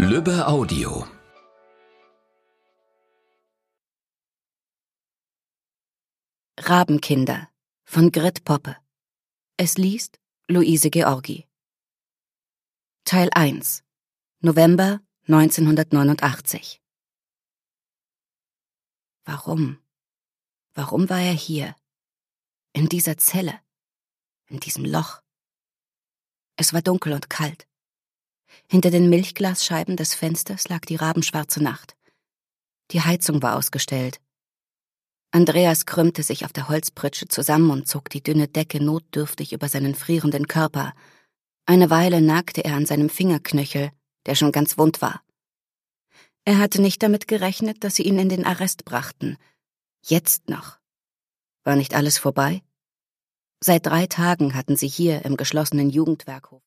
Lübbe Audio. Rabenkinder von Grit Poppe. Es liest Luise Georgi. Teil 1. November 1989. Warum? Warum war er hier? In dieser Zelle? In diesem Loch? Es war dunkel und kalt. Hinter den Milchglasscheiben des Fensters lag die rabenschwarze Nacht. Die Heizung war ausgestellt. Andreas krümmte sich auf der Holzpritsche zusammen und zog die dünne Decke notdürftig über seinen frierenden Körper. Eine Weile nagte er an seinem Fingerknöchel, der schon ganz wund war. Er hatte nicht damit gerechnet, dass sie ihn in den Arrest brachten. Jetzt noch. War nicht alles vorbei? Seit 3 Tagen hatten sie hier im geschlossenen Jugendwerkhof